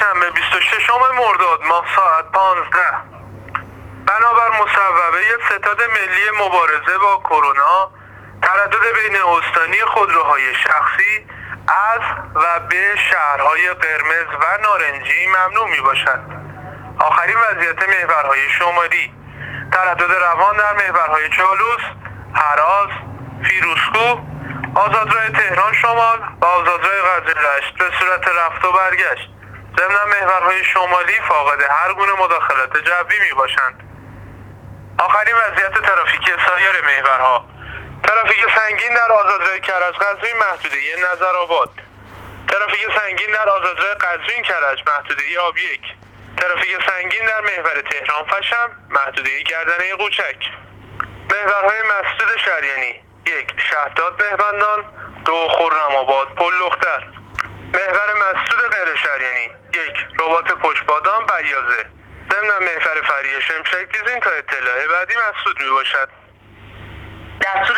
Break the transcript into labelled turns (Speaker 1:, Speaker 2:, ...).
Speaker 1: شنبه 26 مرداد ماه ساعت 15 بنابر مصوبه ستاد ملی مبارزه با کرونا تردد بین استانی خودروهای شخصی از و به شهرهای قرمز و نارنجی ممنوع می باشد. آخرین وضعیت محورهای شمالی: تردد روان در محورهای چالوس، هراز، فیروزکوه، آزادراه تهران شمال و آزادراه قزوین به صورت رفت و برگشت. ضمن محورهای شمالی فاقد هر گونه مداخلات جوی می باشند. آخرین وضعیت ترافیکی سایر محورها: ترافیک سنگین در آزادراه کرج قزوین محدوده نظرآباد، ترافیک سنگین در آزادراه قزوین کرج محدوده آب 1، ترافیک سنگین در محور تهران فشم محدوده گردنه قوچک. محورهای مسدود شریانی: 1 شهداد بهبندان، 2 خرم‌آباد پل لختر. محور مسدود غیر شریانی: 1 رباط پشتبادام بیاضه. ضمن محور فریه شمشک دیزین تا اطلاع بعدی مسدود می باشد.